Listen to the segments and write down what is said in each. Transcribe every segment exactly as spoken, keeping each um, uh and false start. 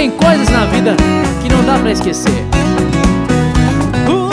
Tem coisas na vida que não dá pra esquecer. Uh,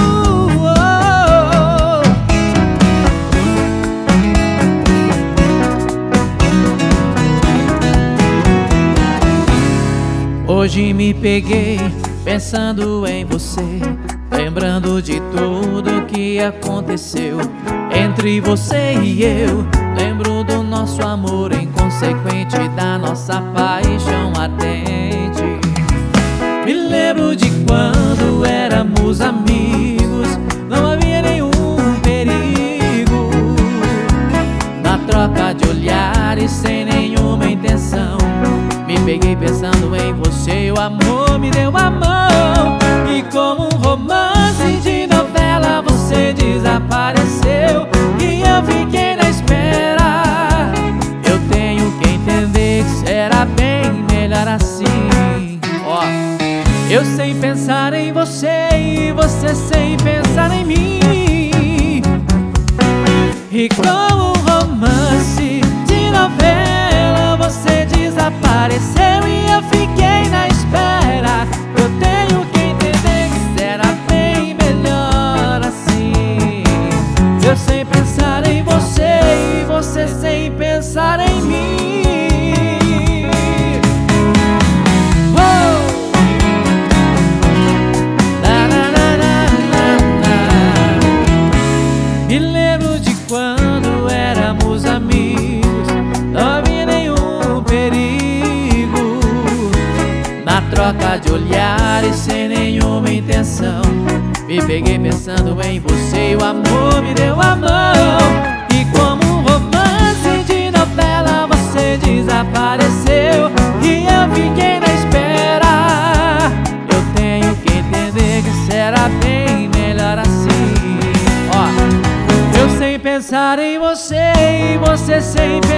oh, oh. Hoje me peguei pensando em você, lembrando de tudo que aconteceu entre você e eu. Lembro do nosso amor inconsequente, da nossa paixão ardente. Me lembro de quando éramos amigos, não havia nenhum perigo. Na troca de olhares sem nenhuma intenção, me peguei pensando em você, o amor me deu a mão. E como um romance de novela você desapareceu e eu fiquei na espera. Eu tenho que entender que será bem melhor assim. Ó, eu sem pensar em você e você sem pensar em mim. E como um romance de novela você desapareceu e eu fiquei na espera. Eu tenho que entender que será bem melhor assim. Eu sem pensar em você e você sem pensar em mim. Oh! Na, na, na, na, na, na. Me lembro de quando éramos amigos, não havia nenhum perigo. Na troca de olhares sem nenhuma intenção, me peguei pensando em você e o amor me deu a mão. E como um romance de novela você desapareceu e eu fiquei na espera. Eu tenho que entender que será bem melhor assim. Ó, eu sem pensar em você e você sem